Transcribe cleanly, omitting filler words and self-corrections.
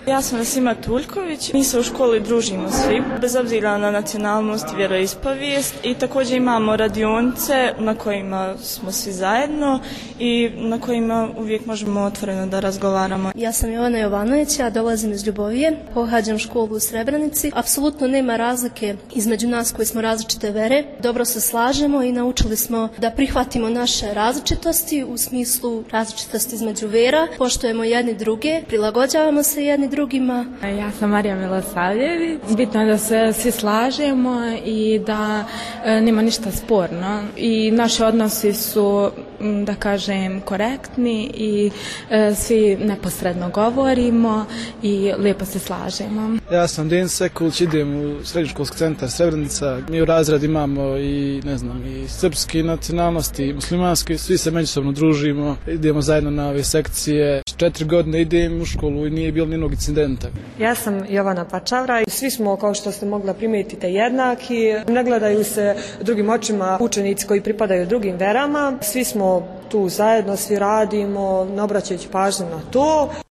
Ja sam Nasima Tuljković, mi se u školi družimo svi, bez obzira na nacionalnost i vjeroispovijest i također imamo radionice na kojima smo svi zajedno i na kojima uvijek možemo otvoreno da razgovaramo. Ja sam Jovana Jovanović, ja dolazim iz Ljubovije, pohađam školu u Srebrenici. Apsolutno nema razlike između nas koji smo različite vere, dobro se slažemo i naučili smo da prihvatimo naše različitosti u smislu različitosti između vera, poštujemo jedni druge, prilagođavamo se jedni drugima. Ja sam Marija Milosavljević. Bitno je da se svi slažemo i da nema ništa sporno i naši odnosi su, da kažem, korektni i svi neposredno govorimo i lijepo se slažemo. Ja sam Dejan Sekulić, idem u srednjoškolski centar Srebrenica. Mi u razredu imamo i srpske nacionalnosti i muslimanske, svi se međusobno družimo, idemo zajedno na ove sekcije. 4 godine idem u školu i nije bilo nijednog incidenta. Ja sam Jovana Pačavra i svi smo, kao što ste mogla primijetiti, jednaki. Ne gledaju se drugim očima učenici koji pripadaju drugim verama. Svi smo tu zajedno, svi radimo, ne obraćajući pažnju na to.